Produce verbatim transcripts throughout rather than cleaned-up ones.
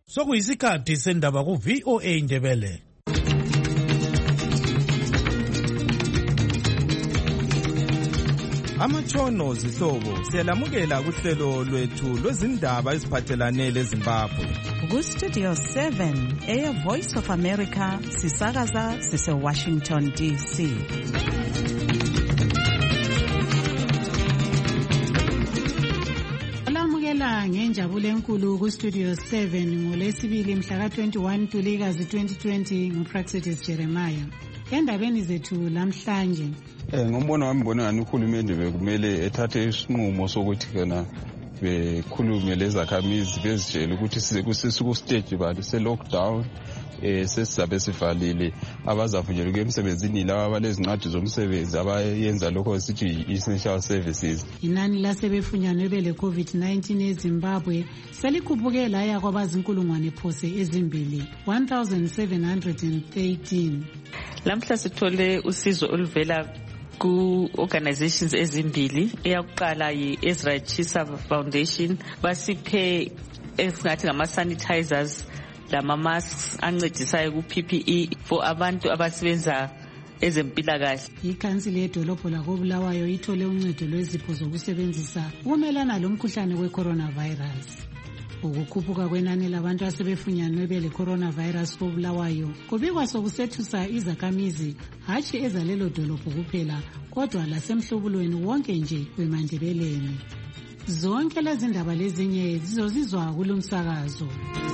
Sokuyisikhathi sendaba ku V O A Indebele. Amatshono zihlobo siyalamukela kuhlelo lwethu lwezindaba eziphathelane leZimbabwe. Ku Studio seven eya Voice of America sisakaza sise Washington D C. Olamukela ngenjabulo enkulu ku Studio seven ngolesibili mhla ka twenty-one Ntulikazi twenty twenty nguPraxedis Jeremiah. Endabeni zethu lamhlanje Eh ngombono wami ngibona ngani uhulumende bekumele ethathe isinqumo sokuthi kana bekhulume lezakhamizi bezitshela ukuthi size kusisuku stage bali se lockdown eh sesizabe sivalile abazavunyelwa emsebenzini laba abalezincwadi zomsebenzi abayenza lokho esithi essential services. Inani lasebefunyanwe bele COVID nineteen eZimbabwe selikhuphuke laya kwabazinkulungwane phose ezimbili one thousand seven hundred thirteen. Lamhla sithole usizo oluvela ku organizations ezimbili. Eyakuqala yi Ezra Chisa Foundation basiphe esingathi ngama sanitizers lama masks ancedisayo ku P P E for abantu abasebenza ezempilakahle. Ikhansili yedolobho lakoBulawayo ithole uncedo lwezipho zokusebenzisa ukumelana lomkhuhlane we-coronavirus. Ukukhuphuka kwenani labantu asebefunyanwe bele coronavirus koBulawayo kubikwa sokusethusa izakhamizi hatshi ezalelo dolobho kuphela kodwa lasemhlobulweni wonke nje wemandebeleni. Zonke lezi ndaba lezinye zizozizwa kulomsakazo.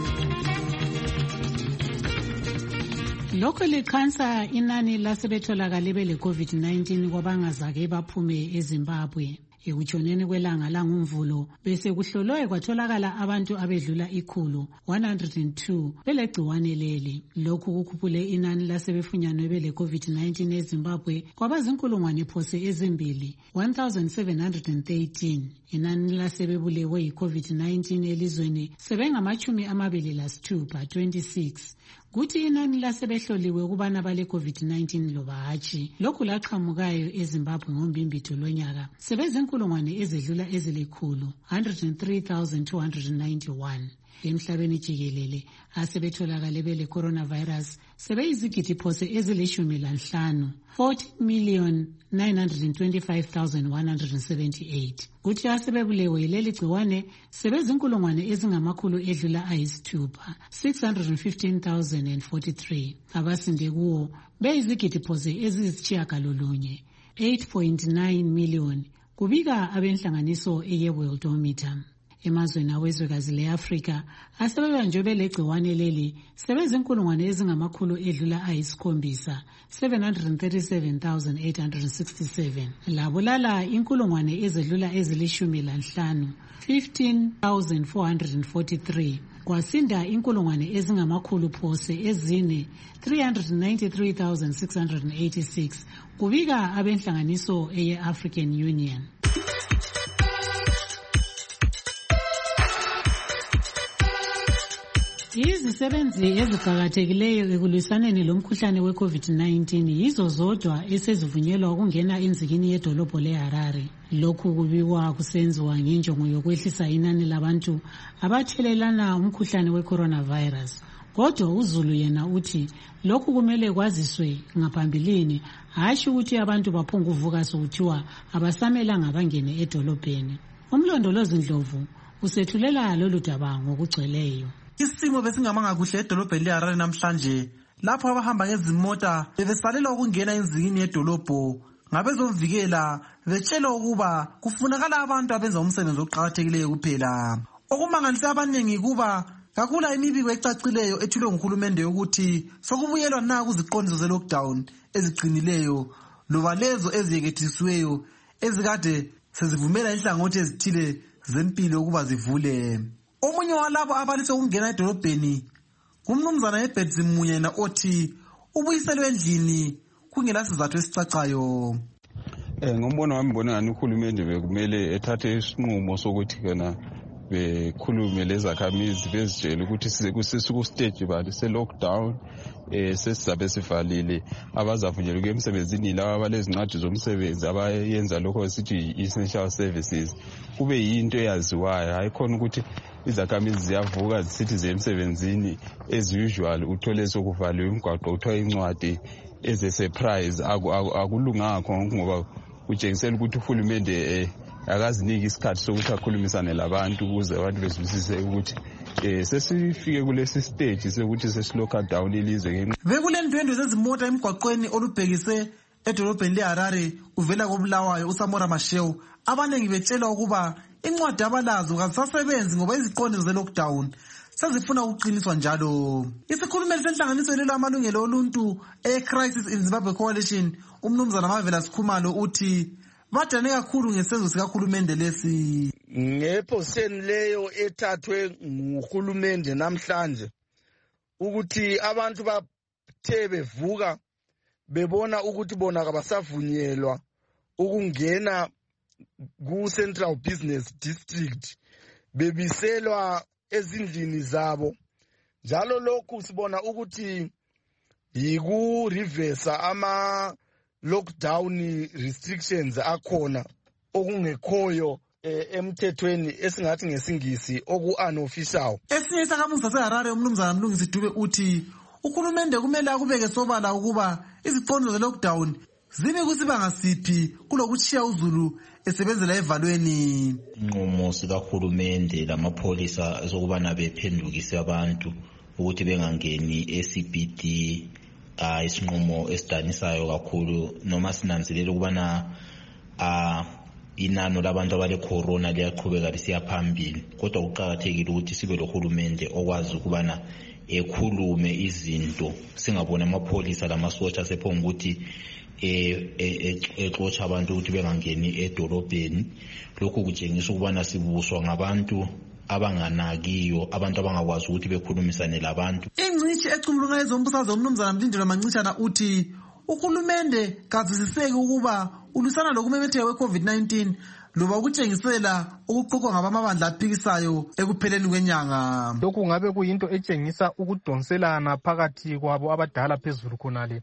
Lokho likhansa inani lasebetholakale bele COVID nineteen kwabangazake baphume eZimbabwe. Ekutshoneni kwelanga langumvulo bese kuhlolwe kwatholakala abantu abedlula ikhulu one hundred two belegciwane leli. Lokhu kukhuphule inani lasebefunyanwe bele COVID nineteen eZimbabwe kwabazinkulungwane phose ezimbili one thousand seven hundred thirteen. Inani lasebebulewe yi-COVID nineteen elizweni sebengamachumi amabili lasithupha twenty-six. Kuthi inani lasebehloliwe kubana bale COVID nineteen loba hatshi lokhu laqhamukayo eZimbabwe ngombimbitho lonyaka sebezinkulungwane ezedlula ezilikhulu one hundred three thousand two hundred ninety-one. Emhlabeni jikelele asebetholakale bele coronavirus sebeyizigidi phose ezilishumi lanhlanu forty million nine hundred twenty-five thousand one hundred seventy-eight. Kuthi asebebulewe yileli gciwane sebezinkulungwane ezingamakhulu edlula ayisithupha six hundred fifteen thousand forty-three. Abasinde kuwo beyizigidi phose eziyisitshiyagalolunye eight point nine million kubika abenhlanganiso eyeWorldometer. Emazweni awezwekazi le-Afrika asebebanjwe belegciwane leli sebezinkulungwane ezingamakhulu edlula ayisikhombisa seven hundred thirty-seven thousand eight hundred sixty-seven. Labulala inkulungwane ezedlula ezilishumi lanhlanu fifteen thousand four hundred forty-three. Kwasinda inkulungwane ezingamakhulu phose ezine three hundred ninety-three thousand six hundred eighty-six kubika abenhlanganiso eye-African Union. Izisebenzi eziqakathekileyo ekulwisaneni lomkhuhlane we-COVID nineteen yizo zodwa esezivunyelwa ukungena enzikini yedolobho leHarare. Lokhu kubikwa kusenziwa ngenjongo yokwehlisa inani labantu abathelelana umkhuhlane we-coronavirus. Kodwa uZulu yena uthi lokhu kumele kwaziswe ngaphambilini hashi ukuthi abantu baphonga uvuka sokuthiwa abasamelanga bangene edolobheni. Umlondolozi Ndlovu usethulela lolu daba ngokugcweleyo. Isimo besingamanga kuhle edolobheni leHarare namhlanje lapho abahamba ngezimota bebesalela ukungena enzikini yedolobho ngabezovikela betshela ukuba kufunakala abantu abenza umsebenzi oqhakathekileyo kuphela. Okumangalisa abaningi kuba kakula imibiko ecacileyo ethulwe nguhulumende ukuthi sokubuyelwa na kuziqondiso ze-lockdown eziqinileyo loba lezo eziyekethisiweyo ezikade sezivumela inhlangothi ezithile zempilo ukuba zivule. Omunye walabo abalise ukungena edolobheni kumnumzana eBedzi Munye na othi ubuyiselwe endlini kungela sizathu esicacayo. Eh ngombono wami ngibona ngani uhulumende bekumele ethathe isinqumo sokuthi kana bekhulume lezakhamizi bezitshele ukuthi sesikusteji bani se-lockdown eh sesizabe sivalile abazavunyelwa ukuya emsebenzini laba abalezincwadi zomsebenzi abayenza lokho esithi i-essential services kube yinto eyaziwayo hayi khona ukuthi izakhamizi ziyavuka zisithi zemsebenzini as usual uthole sokuvaliwe umgwaqo uthola incwadi as a surprise akulunganga khona ngoba kutshengisela ukuthi uhulumende eh akaziniki isikhathi sokuthi akhulumisane labantu ukuze abantu bezwisise ukuthi eh sesifike kulesi stage sokuthi sesilock down ilizwe ngenxa bekulendwendwe zezimota emgwaqweni olubhekise edolobheni leHarare uvela koBulawayo uSamora Machel abanengi betshela ukuba incwadi abalazo kazisasebenzi ngoba iziqondiso ze-lockdown sezifuna ukuqiniswa njalo. Isikhulumeli senhlanganiso lelo amalungelo oluntu e-Crisis in Zimbabwe Coalition umnumzana Marvelous Khumalo uthi badane kakhulu ngesenzo sikahulumende lesi. Ngephoseni leyo ethathwe nguhulumende namhlanje ukuthi abantu bathe bevuka bebona ukuthi bona kabasavunyelwa ukungena ku Central Business District bebiselwa ezindlini zabo njalo lokhu sibona ukuthi yiku reverse ama lockdown restrictions akhona okungekhoyo emthethweni esingathi ngesingisi oku unofficial. Esinye isakhamuzi saseHarare umnumzana Mlungisi Dube uthi uhulumende kumele akubeke sobala ukuba iziqondiso ze-lockdown zibe kusibanga siphi kulokutshiya uZulu esebenzela evalweni. Inqumo sikahulumende lamapholisa sokubana bephendukise abantu ukuthi bengangeni e-C B D isinqumo esidanisayo kakhulu noma sinanzelela ukubana ah inano labantu abale corona liyaqhubeka lisiya phambili kodwa kuqhakathekile ukuthi sibe lohulumende okwazi ukubana ekhulume izinto singabona amapholisa lamasotsha sephonga ukuthi exotsha abantu ukuthi bengangeni edolobheni. Lokhu kutshengisa ukubana sibuswa ngabantu abanganakiyo abantu abangakwazi ukuthi bekhulumisane labantu. Ingcishi ecubulunga ezombusazwe umnumzana Mlindelo Mancishana uthi uhulumende kazisiseki ukuba ulusana lokumemetheka kwe-COVID nineteen loba ukutshengisela ukuqoqwa ngabamabandla aphikisayo ekupheleni kwenyanga. Lokhu ngabe kuyinto etshengisa ukudonselana phakathi kwabo abadala phezulu khonale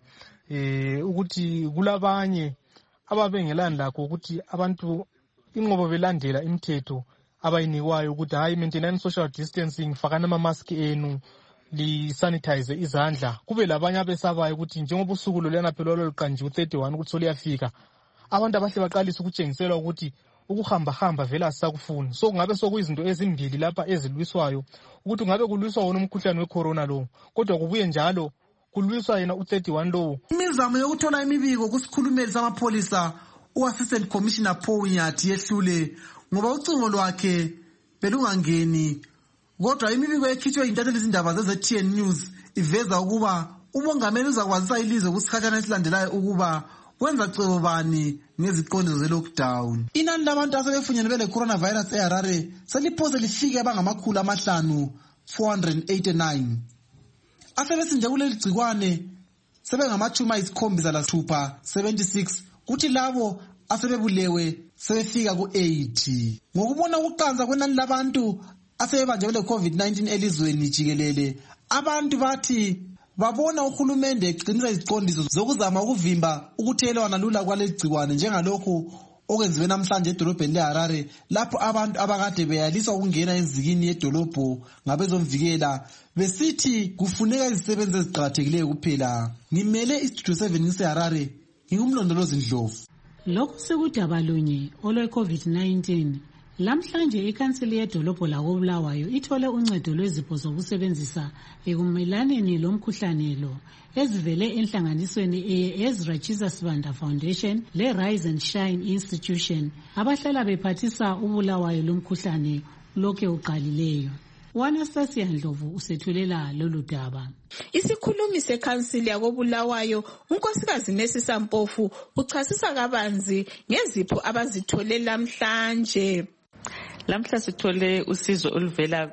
eh ukuthi kulabanye ababengelandakho ukuthi abantu inqobo belandela imithetho abayinikwayo ukuthi hayi maintain social distancing fakana ama mask enu li sanitize izandla. Kube labanye abesabayo ukuthi njengoba usuku lolena phela loluqanjiwe u-thirty-one ukuthi soliyafika abantu abahle baqalisa ukutshengisela ukuthi ukuhamba hamba vela sisakufuna. So ngabe sokuyizinto ezimbili lapha ezilwiswayo ukuthi ngabe kulwiswa wona umkhuhlane wecorona lo kodwa kubuye njalo kulwiswa yena u-thirty-one lo. Imizamo yokuthola imibiko kusikhulumeli samapholisa u-Assistant Commissioner Paul Nyathi yehlule ngoba ucingo lwakhe belungangeni kodwa imibiko ekhitshwe yintatheli izindaba ze-T N News iveza ukuba umongameli uzakwazisa ilizwe kusikhathana esilandelayo ukuba wenza cebo bani ngeziqondiso ze-lockdown. Inani labantu asebefunyenwe bele coronavirus eHarare seliphose lifike abangamakhulu amahlanu four hundred eighty-nine. Asebesinje kuleli gcikwane sebengamachuma isikhombisa lasithupha seventy-six kuthi labo asebebulewe sebefika ku-eighty. Ngokubona ukuqanza kwenani labantu asebebanjwe le COVID nineteen elizweni jikelele abantu bathi babona uhulumende eqinisa iziqondiso zokuzama ukuvimba ukuthelelwana lula kwaleli gcikwane njengalokhu okwenziwe namhlanje edolobheni leHarare lapho abantu abakade beyaliswa ukungena ezikini yedolobho ngabezomvikela besithi kufuneka izisebenzi eziqhakathekileyo kuphela. Ngimele istudio seven ngiseHarare ngingumlondolozi Ndlovu. Lokhu sekudaba lunye olwe COVID nineteen. Lamhlanje ikhansili yedolobho lakoBulawayo ithole uncedo lwezipho zokusebenzisa ekumelaneni lomkhuhlane lo ezivele enhlanganisweni eye-Ezra Jesus Sibanda Foundation le-Rise and Shine Institution abahlala bephathisa uBulawayo lomkhuhlane lokhe uqalileyo. Anastasia Ndlovu usethulela lolu daba. Isikhulumi sekhansili yakoBulawayo unkosikazi Mesisa Mpofu uchasisa kabanzi ngezipho abazithole lamhlanje. Lamhla sithole usizo oluvela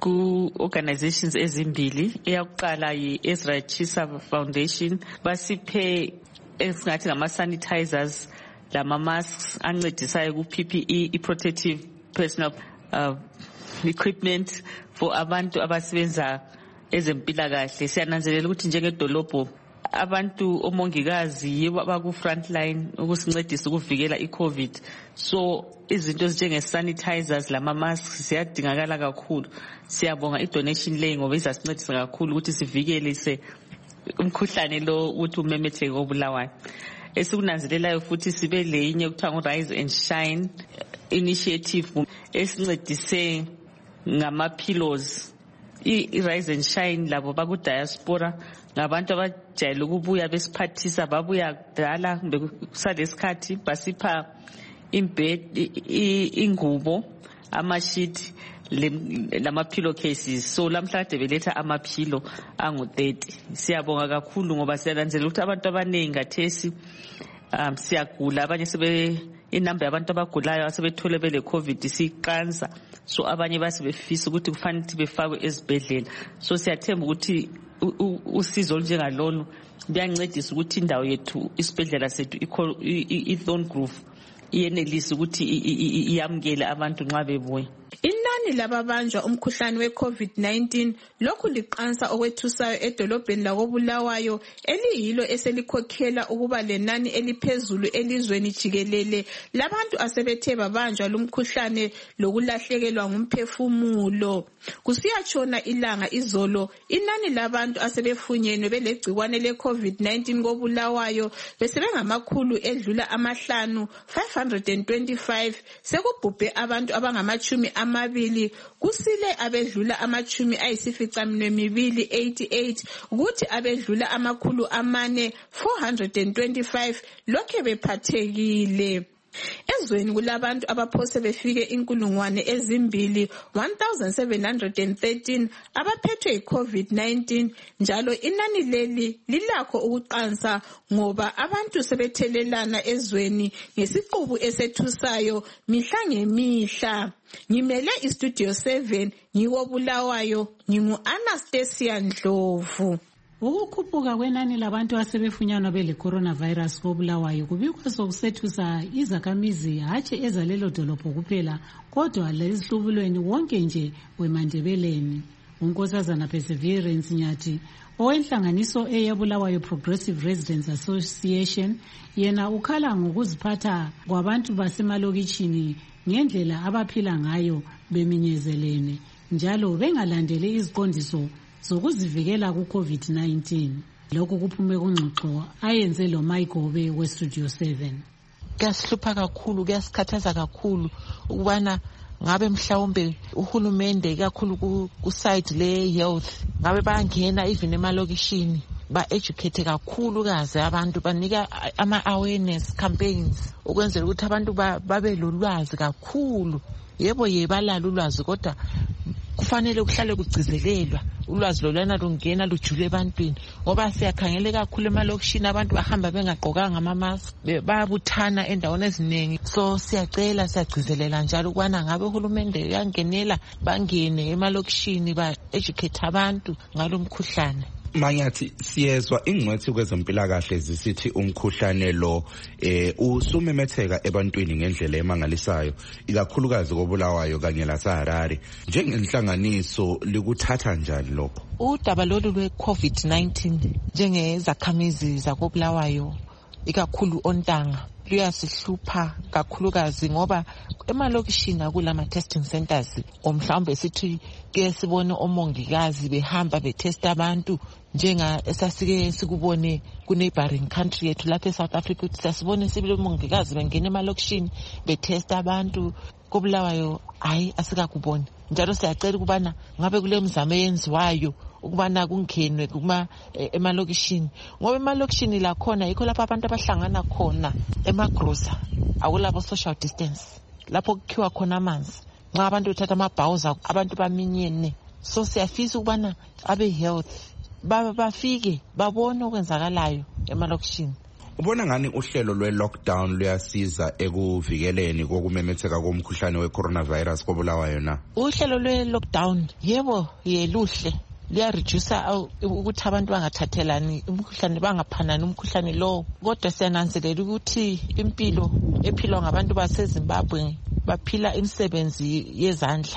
ku organizations ezimbili. Eyakuqala yi-Ezra Chisa Foundation basiphe esingathi ngama sanitizers lama masks ancedisayo ku P P E, i protective personal uh, equipment for abantu abasebenza ezempilakahle. Siyananzelela ukuthi njengedolobho abantu omongikazi yibo abaku front line ukusincedisa ukuvikela iCovid. So izinto ezinjenge sanitizers lama masks ziyadingakala kakhulu. Siyabonga idonation leyi ngoba izasincedisa kakhulu ukuthi sivikelise umkhuhlane lo ukuthi umemetheke obulawayo. Esikunanzelelayo futhi sibe leyinye okuthiwa ngo Rise and Shine initiative esincedise ngama pillows. I-Rise and Shine labo baku diaspora ngabantu abajayele ukubuya besiphathisa babuya kudala kumbe kusalesikhathi basipha imbed ingubo amashiti lama pillow cases. So lamhla kade beletha ama pillow angu thirty. Siyabonga kakhulu ngoba siyananzelela ukuthi abantu abaningi ngathesi um siyagula, abanye sebe inamba yabantu abagulayo asebethole bele COVID siqansa. So abanye basebefisa ukuthi kufanele ukuthi befakwe ezibhedlela. So siyathemba ukuthi usizo olunjengalolu liyancedisa ukuthi indawo yethu isibhedlela sethu i-Thorn Grove iyenelisa ukuthi iyamukele abantu nxa bebuya. Inani lababanjwa umkhuhlane we-COVID nineteen lokhu liqansa okwethusayo edolobheni lakobulawayo eliyilo eselikhokhela ukuba lenani eliphezulu elizweni jikelele labantu asebethe babanjwa lumkhuhlane lokulahlekelwa ngumphefumulo. Kusiyatshona ilanga izolo inani labantu asebefunyenwe belegcikwane le-COVID nineteen kobulawayo besebengamakhulu edlula amahlanu five hundred twenty-five sekubhubhe abantu abangamachumi amabili kusile abedlula amachumi ayisificaminwembili eighty-eight kuthi abedlula amakhulu amane four hundred twenty-five lokhe bephathekile. Ezweni kulabantu abaphose befike inkulungwane ezimbili one thousand seven hundred thirteen abaphethwe yi-COVID nineteen njalo inani leli lilakho ukuqansa ngoba abantu sebethelelana ezweni ngesiqubu esethusayo mihla ngemihla. Ngimele istudio seven ngikobulawayo ngingu Anastasia Ndlovu. Ukukhuphuka kwenani labantu asebefunyanwa bele coronavirus kobulawayo kubikwa sokusethusa izakhamizi hatshi ezalelo dolobho kuphela kodwa lezihlubulweni wonke nje weMandebeleni. uNkosazana Perseverance Nyathi owenhlanganiso eyabulawayo Progressive Residents Association yena ukhala ngokuziphatha kwabantu basemalokitshini ngendlela abaphila ngayo beminyezelene njalo bengalandeli iziqondiso zokuzivikela ku-COVID nineteen. Lokhu kuphume kungxoxo ayenze lo Mayigobe we-Studio seven. Kuyasihlupha kakhulu, kuyasikhathaza kakhulu ukubana ngabe mhlawumbe uhulumende kakhulu ku-side le-health ngabe bayangena even emalokishini ba-educate kakhulu kaze abantu banika ama-awareness campaigns ukwenzela ukuthi abantu babe lolwazi kakhulu. Yebo ye balalo ulwazi kodwa kufanele kuhlale kugcizelelwa ulwazi lolwana lungena lujule ebantwini ngoba siyakhangele kakhulu emalokishini abantu bahamba bengaqokanga ama-mask bayabuthana endaweni eziningi. So siyacela siyagcizelela njalo ukubana ngabe uhulumende uyangenela bangene emalokishini ba-educate abantu ngalo mkhuhlane. Manyathi siyezwa ingcwethi kwezempilakahle zisithi umkhuhlane lo eh usumemetheka ebantwini ngendlela emangalisayo ikakhulukazi kobulawayo kanye laseHarare. Njengenhlanganiso likuthatha njani lokho? Udaba lolu lwe-COVID nineteen njengezakhamizi zakobulawayo ikakhulu ontanga luyasihlupha kakhulukazi ngoba emalokishini akulama testing centers omhlawumbe sithi ke sibone omongikazi behamba betesta abantu njenga esasike sikubone ku neighboring country yethu lapha eSouth Africa ukuthi sasibone sibile omongikazi bengena emalokishini betesta abantu kobulawayo. Hayi asikakuboni njalo siyacela ukubana ngabe kule mzamo eyenziwayo ukubana kungenwe kuma emalokishini ngoba emalokishini la khona yikho lapha abantu abahlangana khona emagrosa akulabo social distance lapho kukhiwa khona amanzi nxa abantu bethatha amabhawuza abantu baminyene. So siyafisa ukubana abe health baba bafike babone okwenzakalayo emalokishini. Ubona ngani uhlelo lwe-lockdown luyasiza ekuvikeleni kokumemetheka komkhuhlane we-coronavirus kobulawayo na? Uhlelo lwe-lockdown yebo yeluhle liyareduce ukuthi abantu bangathathelani umkhuhlane bangaphanani umkhuhlane lo kodwa siyananzelela ukuthi impilo ephilwa ngabantu baseZimbabwe baphila imisebenzi yezandla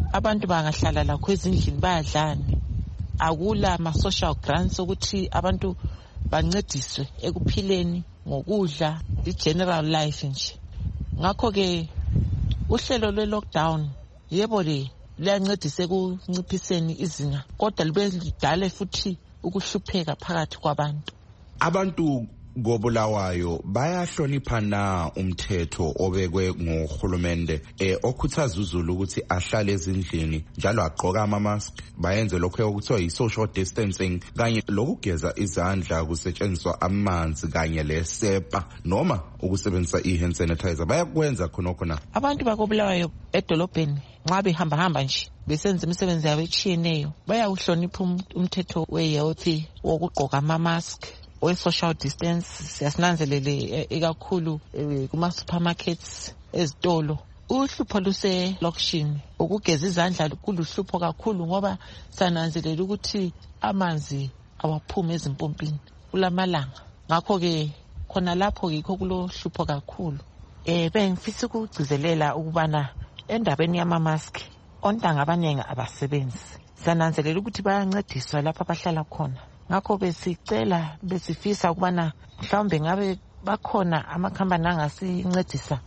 abantu bangahlala lakho ezindlini bayadlani. Akula ama-social grants ukuthi abantu bancediswe ekuphileni ngokudla, i-general life nje. Ngakho-ke uhlelo lwe-lockdown yebo le liyancedisa ekunciphiseni izinga, kodwa libe lidale futhi ukuhlupheka phakathi kwabantu. Abantu koBulawayo bayahlonipha na umthetho obekwe ngohulumende eh okhuthaza uZulu ukuthi ahlale ezindlini njalo agqoka ama mask, bayenze lokho okuthiwa i-social distancing kanye lokugeza izandla kusetshenziswa amanzi kanye lesepa noma ukusebenzisa i-hand sanitizer? Bayakwenza khonokho na? Abantu bakoBulawayo edolobheni nxa behamba hamba nje besenza imisebenzi yabo etshiyeneyo bayawuhlonipha umthetho we-health wokugqoka ama mask, we-social distance. Siyasinanzelele ekakhulu kuma-supermarkets, ezitolo. Uhlupho luse lokishini ukugeza izandla kuluhlupho kakhulu ngoba sananzelela ukuthi amanzi awaphumi ezimpompini kulamalanga. Ngakho-ke khona lapho yikho kulohlupho kakhulu. Eh bengifisa ukugcizelela ukubana endabeni yama-mask ontanga abaningi abasebenzi. Sananzelela ukuthi bayancediswa lapha abahlala khona. Ngakho besicela besifisa ukubana mhlawumbe ngabe bakhona amakhampani angasincedisa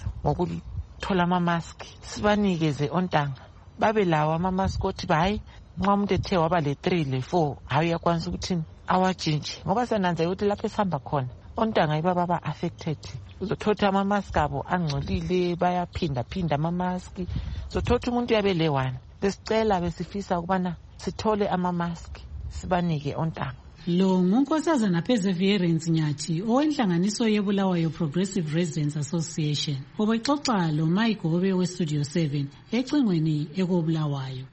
ngokuthola ama-mask, sibanikeze ontanga babe lawo ama-mask othi hayi nxa umuntu ethe waba le three le four hayi uyakwanisa ukuthi awajinje, ngoba sananzela ukuthi lapho esihamba khona ontanga yibo baba affected. Uzothatha ama-mask abo angcolile, bayaphinda phinda ama-mask, uzothatha umuntu yabe le one. Besicela besifisa ukubana sithole ama-mask sibanike ontanga. Lo ngunkosazana Perseverance Nyathi owenhlanganiso yeBulawayo Progressive Residents Association obexoxa lo Mike Gobe we Studio seven ecingweni ekoBulawayo.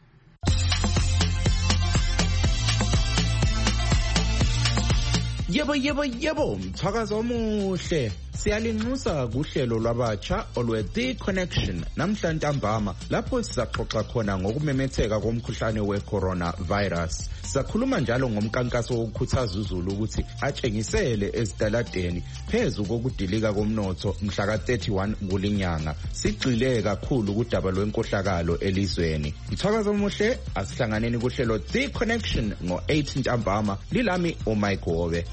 Yebo yebo yebo mthakazo omuhle. Siyalinxusa kuhlelo lwabatsha olwe The Connection namhla ntambama lapho sizaxoxa khona ngokumemetheka komkhuhlane we-corona virus. Sizakhuluma njalo ngomkankaso wokukhuthaza uZulu ukuthi atshengisele ezitaladeni phezu kokudilika komnotho mhla ka thirty-one kulinyanga. Sigxile kakhulu kudaba lwenkohlakalo elizweni. Mthakazo omuhle, asihlanganeni kuhlelo The Connection ngo eight ntambama. Lilami uMike Gobe.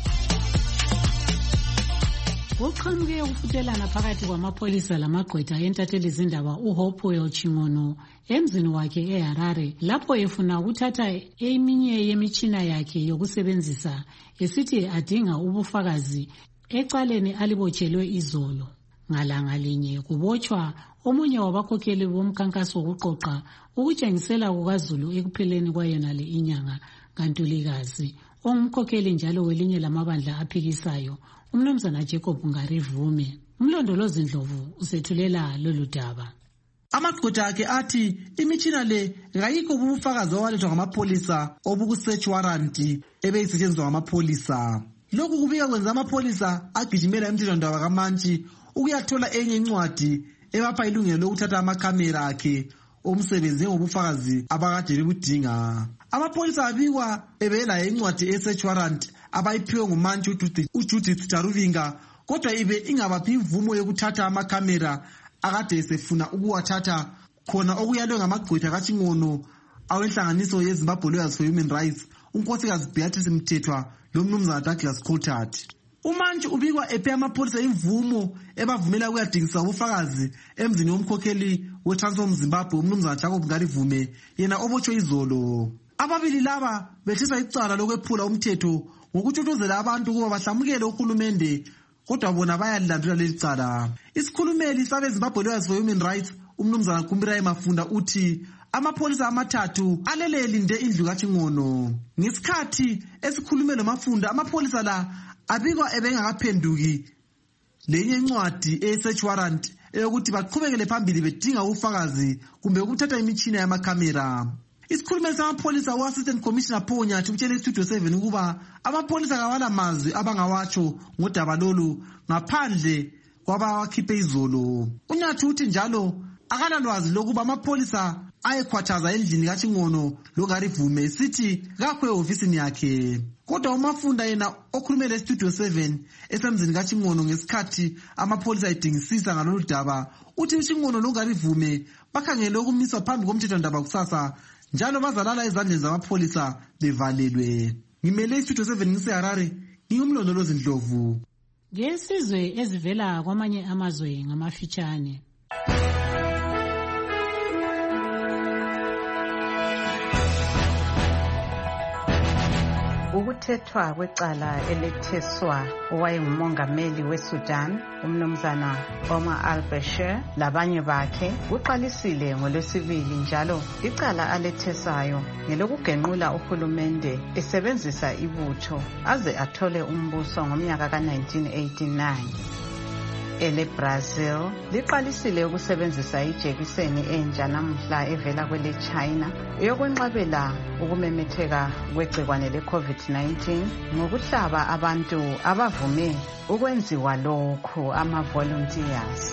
Kuqhamuke ukufutelana phakathi kwamapholisa lamagqwetha entatheli izindaba uHopewell Chingono emzini wakhe eHarare lapho efuna ukuthatha eminye yemitshina yakhe yokusebenzisa esithi adinga ubufakazi ecaleni alibotshelwe izolo. Ngalanga linye kubotshwa omunye wabakhokheli bomkhankaso wokuqoqa ukutshengisela kukaZulu ekupheleni kwayona le inyanga kaNtulikazi, ongumkhokheli njalo welinye lamabandla aphikisayo uMnumzana Jacob Ngarivume. Umlondolozi Ndlovu usethulela lolu daba. Amagqwetha akhe athi imitshina le ngayikho ubufakazi owalethwa ngamapolisa obuku-search warrant ebeyisetshenziswa ngamapolisa. Lokhu kubika kwenza amapolisa agijimela emthethwandaba kaMantshi ukuyathola enye incwadi ebapha ilungelo lokuthatha amakhamera akhe omsebenzi ngobufakazi abakade bebudinga. Amapolisa abikwa ebela incwadi e-search warrant abayiphiwe nguMantshi uJudith Jaruvinga, kodwa ibe ingabaphi imvumo yokuthatha amakhamera akade esefuna ukuwathatha khona okuyalwe ngamagqwetha kaChingono awenhlanganiso yeZimbabwe Lawyers for Human Rights, unkosikazi Beatrice Mthethwa lomnumzana Douglas Coulthard. uMantshi ubikwa ephe amapolisa imvumo ebavumela ukuyadingisa ubufakazi emzini womkhokheli weTransform Zimbabwe umnumzana Jacob Ngarivume yena obotshwe izolo. Ababili laba bethisa icala lokwephula umthetho ngokuthuthuzela abantu ukuba bahlamukele uhulumende, kodwa bona bayalilandela leli cala. Isikhulumeli sabe Zimbabwe Lawyers for Human Rights umnumzana Kumbirayi Mafunda uthi amapolisa amathathu alele linde indlu kaChingono. Ngesikhathi esikhulumelo Mafunda amapolisa la abikwa ebengakaphenduki lenye incwadi e-search warrant eyokuthi baqhubekele phambili bedinga ufakazi kumbe ukuthatha imitshina yamakhamera. Isikhulumeli samapolisa u-Assistant Commissioner Paul Nyathi utshele Studio seven ukuba amapolisa kawala mazwi abangawatsho ngodaba lolu ngaphandle kwabawakhiphe izolo. uNyathi uthi njalo akalalwazi lokuba amapolisa ayekhwathaza endlini kaChingono loGarivume esithi kakho ehofisini yakhe. Kodwa uMafunda yena okhulumele eStudio seven esemzini kaChingono ngesikhathi amapholisa edingisisa ngalolu daba uthi uChingono loGarivume bakhangele ukumiswa phambi komthethwandaba kusasa njalo bazalala ezandleni zamapholisa bevalelwe. Ngimele iStudio seven ngiseHarare, ngingumlondolozi Ndlovu. Ngesizwe ezivela kwamanye amazwe ngamafitshane. Ukuthethwa kwecala eletheswa owayengumongameli weSudan umnumzana Omar al-Bashir labanye bakhe kuqalisile ngolwesibili njalo icala alethesayo ngelokugenqula uhulumende esebenzisa ibutho aze athole umbuso ngomnyaka ka nineteen eighty-nine. Ele Brazil liqalisile ukusebenzisa ijekiseni entsha namhla evela kwele China yokwenqabela ukumemetheka kwegcikwane le COVID nineteen ngokuhlaba abantu abavume ukwenziwa lokho ama-volunteers.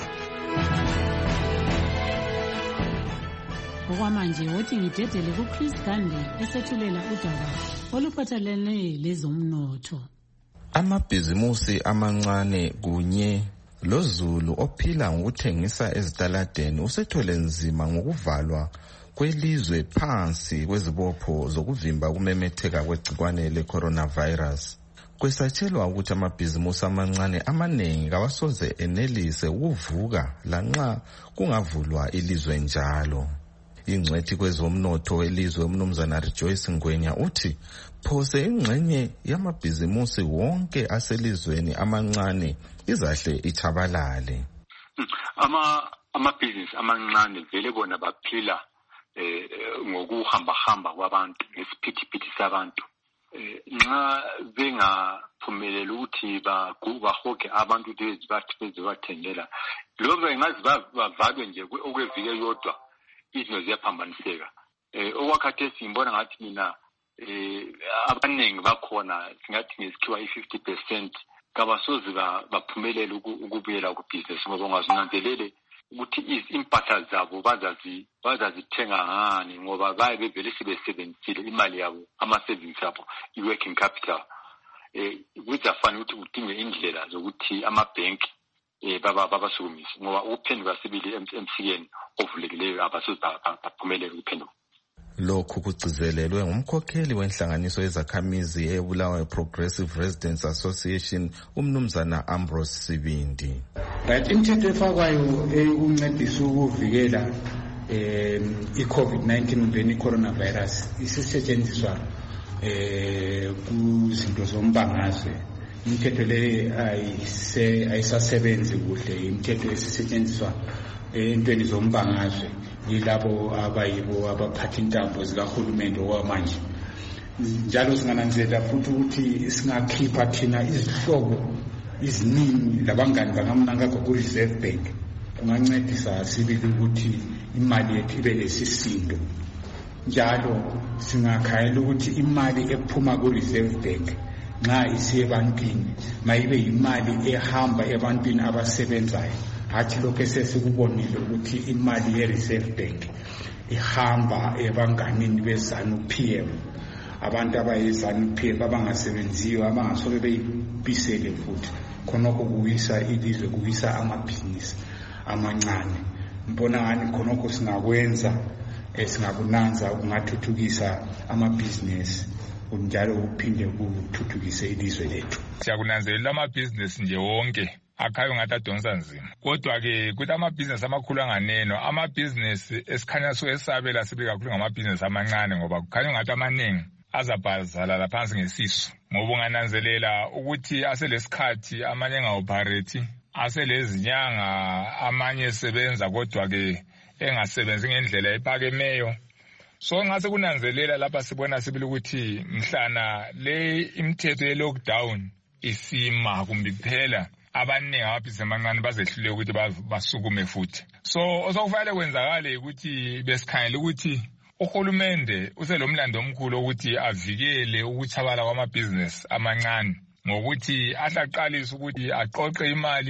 Okwamanje wothi ngidedele kuChris Gandhi esethulela udaba oluphathelene lezomnotho. Amabhizimusi amancane kunye loZulu ophila ngokuthengisa ezitaladeni usethwele nzima ngokuvalwa kwelizwe phansi kwezibopho zokuvimba ukumemetheka kwegcikwane le-coronavirus. Kwesatshelwa ukuthi amabhizimusi amancane amaningi kawasoze enelise ukuvuka lanxa kungavulwa ilizwe njalo. Ingcwethi kwezomnotho welizwe umnumzana Rejoice Ngwenya uthi phose ingxenye yamabhizimusi wonke aselizweni amancane izahle ithabalale. Ama amabhizinisi amancane vele bona baphila eh ngokuhamba hamba kwabantu ngesiphithi sabantu. Eh nxa bengaphumelela ukuthi bahoke abantu lezi bathi bezobathengela lokho engazi bavalwe nje okwevike yodwa izinto ziyaphambaniseka. Eh okwakhathesi simbona ngathi mina eh abaningi bakhona singathi ngesikhiwa i-fifty percent kabasoze baphumelele ukubuyela ku-business ngoba ungazinanzelele ukuthi impahla zabo bazazi bazazithenga ngani ngoba baye bevele sebesebenzisile imali yabo ama-savings abo i-working capital. Eh kuzafana ukuthi udinge indlela zokuthi amabhenki eh baba babasukumise ngoba ukuphenduka sibili emsikeni ovulekileyo abasoze baphumelele ukuphenduka. Lokhu kugcizelelwe ngumkhokheli wenhlanganiso yezakhamizi eBulawayo Progressive Residents Association umnumzana Ambrose Sibindi. Right, imithetho efakwayo ukuncedisa ukuvikela eh i-COVID nineteen le coronavirus isisetshenziswa eh kuzinto zombangazwe. Imithetho le ayise ayisasebenzi kuhle, imithetho esisetshenziswa entweni zombangazwe yilabo abayibo abaphatha intambo zikahulumende okwamanje. Njalo singananzela futhi ukuthi singakhipha thina izihlobo iziningi labangani bangamnanga ku-Reserve Bank kungancedisa sibili ukuthi imali yethu ibe lesisindo. Njalo singakhayela ukuthi imali ephuma ku-Reserve Bank nxa isiye ebantwini mayibe imali ehamba ebantwini abasebenzayo. Hathi lokho esesikubonile ukuthi imali ye-Reserve Bank ihamba ebanganini beZANU-P M, abantu abayeZANU-P M abangasebenziyo abangasoke beyibisele futhi khonokho kuyisa ilizwe kuyisa amabhizinisi amancane. Mbona ngani khonokho singakwenza esingakunanza ukungathuthukisa amabhizinisi njalo uphinde kuthuthukise ilizwe lethu. Siyakunanzelela amabhizinisi nje wonke akhayo ngathi adonsa nzima, kodwa ke kuthi amabhizinisi amakhulu anganeno amabhizinisi esikhanya soyesabela sibe kakhulu ngamabhizinisi amancane ngoba kukhanya ngathi amaningi azabhazala laphansi ngesisu ngoba ungananzelela ukuthi aselesikhathi amanye engaoperate aselezinyanga amanye sebenza kodwa ke engasebenzi ngendlela ephakemeyo. So ngase kunanzelela lapha sibona sibili ukuthi mhlana le imithetho ye lockdown isima kumbe kuphela abaningi ababhizinisi amancane bazehlule ukuthi basukume futhi. So osokufanele kwenzakale ukuthi besikhangela ukuthi uhulumende uselomlando omkhulu ukuthi avikele ukuthabala kwamabhizinisi amancane ngokuthi ahlaqalise ukuthi aqoqe imali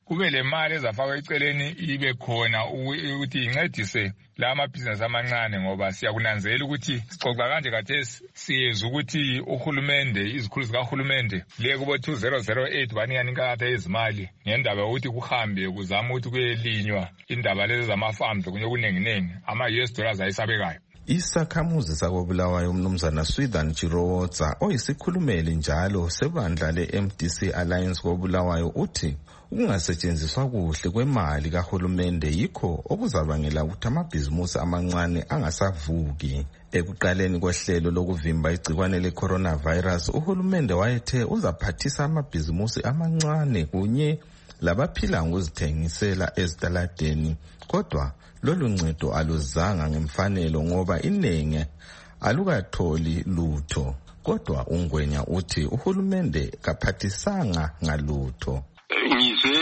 kube le mali ezafakwa eceleni ibe khona ukuthi incedise la amabhizinesi amancane, ngoba siyakunanzela ukuthi sixoxa kanje khathesi siyeza ukuthi uhulumende, izikhulu zikahulumende le kubo two thousand eight banikana inkatha yezimali ngendaba yokuthi kuhambe kuzama ukuthi kuyelinywa indaba lezi zama-farms kunye kunenginengi ama-U S dollars ayisabekayo. Isakhamuzi sakobulawayo umnumzana Swithan Chirowotsa oyisikhulumeli njalo sebandla le-M D C Alliance kobulawayo uthi ukungasetshenziswa kuhle kwemali kahulumende yikho okuzabangela ukuthi amabhizimusi amancane angasavuki. Ekuqaleni kohlelo lokuvimba igcikwane le-coronavirus, uhulumende wayethe uzaphathisa amabhizimusi amancane kunye labaphila ngokuzithengisela ezitaladeni, kodwa lolu ncedo aluzanga ngemfanelo ngoba iningi alukatholi lutho. Kodwa uNgwenya uthi uhulumende kaphathisanga ngalutho. Ngizwe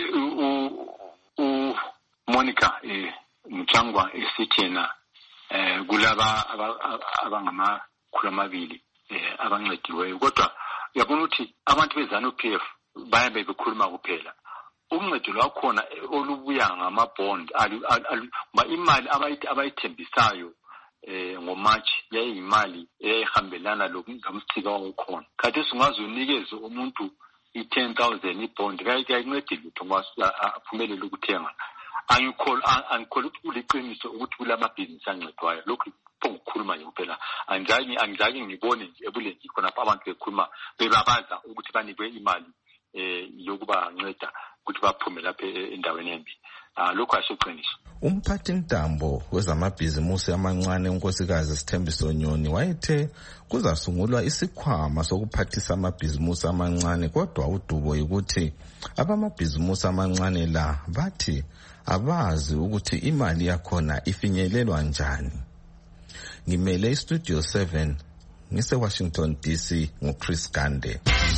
u Monica eh Mchangwa esithena eh kulaba abangama khulu amabili eh abancediweyo, kodwa uyabona ukuthi abantu bezana uP F bayabe bekhuluma kuphela. Uncedo lwakhona olubuya ngama-bond ba imali abayithembisayo eh ngoMarch yayimali eyayihambelana lokumsika wakhona. Khathi singazonikeza umuntu i-ten thousand ibond kayincedile ukuthi ngwasiphumelele ukuthenga. Angikholwa angikholwa ukuthi kuliqiniso ukuthi kulamabhizinisi ancedwayo. Lokhu ukukhuluma nje kuphela anjani anjani ngibone nje ebulengi khona abantu bekhuluma bebabaza ukuthi banikwe imali eh yokuba nceda ukuthi baphume lapha endaweni embi. Ah lokho asiqiniso. Umphathi ntambo wezamabhizimusi amancane unkosikazi Sithembiso Nyoni wayethe kuzasungulwa isikhwama sokuphathisa amabhizimusi amancane, kodwa udubo ukuthi abamabhizimusi amancane la bathi abazi ukuthi imali yakhona ifinyelelwa njani. Ngimele iStudio seven ngise Washington D C nguChris Gande.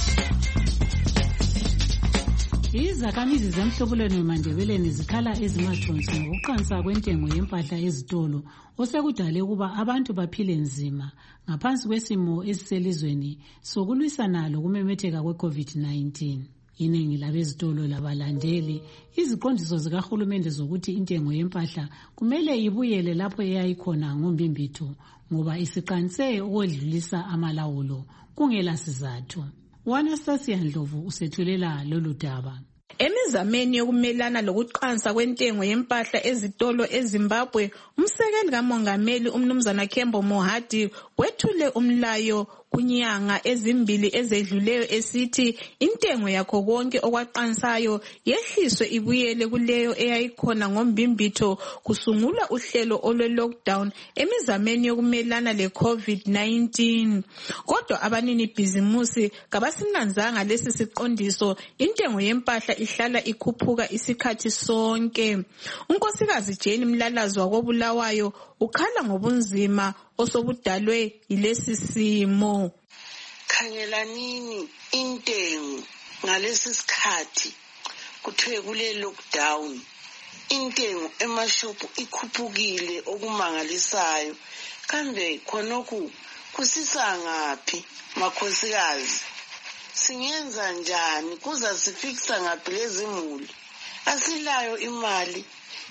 Izakhamizi zemhlobulweni weMandebeleni zikhala ezimathonsi ngokuqansa kwentengo yempahla ezitolo osekudale ukuba abantu baphile nzima ngaphansi kwesimo esiselizweni sokulwisana lokumemetheka kwe-COVID nineteen. Iningi labezitolo labalandeli iziqondiso zikahulumende zokuthi intengo yempahla kumele ibuyele lapho eyayikhona ngombimbitho ngoba isiqanse ukwedlulisa amalawulo kungela sizathu. Anastasia Ndlovu usethulela lolu daba. Emizameni yokumelana lokuqansa kwentengo yempahla ezitolo eZimbabwe, umsekeli kamongameli umnumzana Kembo Mohadi wethule umlayo kunyanga ezimbili ezedluleyo esithi intengo yakho konke okwaqansayo yehliswe ibuyele kuleyo eyayikhona ngombimbitho kusungulwa uhlelo olwe lockdown emizameni yokumelana le-COVID nineteen. Kodwa abanini bhizimusi kabasinanzanga lesi siqondiso, intengo yempahla ihlala ikhuphuka isikhathi sonke. Unkosikazi Jane Mlalazi wakobulawayo ukhala ngobunzima osobudalwe yilesi simo. Khangelanini intengo ngalesi sikhathi kuthiwe kule lockdown, intengo emashopu ikhuphukile okumangalisayo. Kambe khonokhu kusisa ngaphi makhosikazi? Singenza njani kuza sifikisa ngaphi lezi muli? Asilayo imali,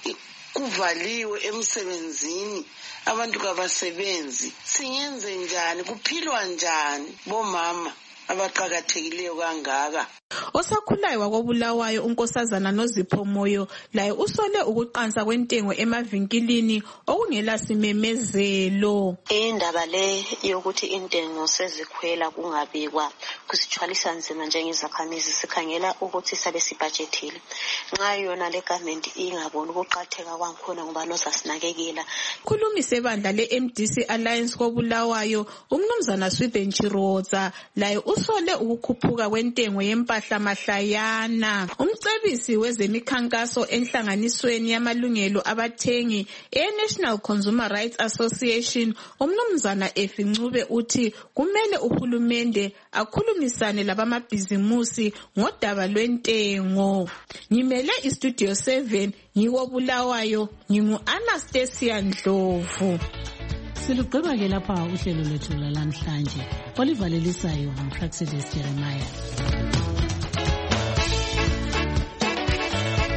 kuvaliwe emsebenzini, abantu kabasebenzi. Singenze njani? Kuphilwa njani bomama abaqhakathekileyo kangaka? Osakhulayo wakobulawayo unkosazana Nozipho Moyo laye usole ukuqansa kwentengo emavinkilini okungela simemezelo. Indaba le yokuthi intengo sezikhwela kungabikwa kusithwalisa nzima njengezakhamizi, sikhangela ukuthi sabe sibudgetile. Nxa yona le government ingaboni ukuqatheka kwankhona ngoba nozasinakekela. Khulumise bandla le-M D C Alliance kobulawayo umnumzana Swithan Chirowotsa laye usole ukukhuphuka kwentengo yempahla mahlayana. Umcebisi wezemikhankaso enhlanganisweni yamalungelo abathengi e-National Consumer Rights Association umnumzana Efincube uthi kumele uhulumende akhulumisane labamabhizimusi ngodaba lwentengo. Ngimele iStudio seven ngikobulawayo, ngingu Anastasia Ndlovu. Silugqiba ke lapha uhlelo lethu lamhlanje olivalelisayo nguPraxidis Jeremiah.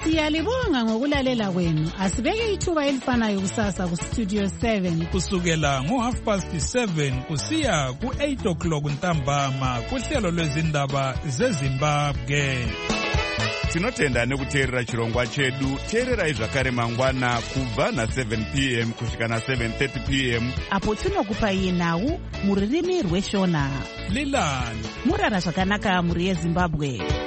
Siyalibonga ngokulalela kwenu. Asibeke ithuba elifanayo kusasa ku Studio seven kusukela ngo half past seven kusiya ku eight o'clock ntambama kuhlelo lwezindaba zeZimbabwe. Tinotenda nekuteerera chirongwa chedu. Teererai zvakare mangwana kubva na seven p m kusvika na seven thirty p m apo tinokupai nhau muririmi rweshona. Lilani murara zvakanaka muri yeZimbabwe.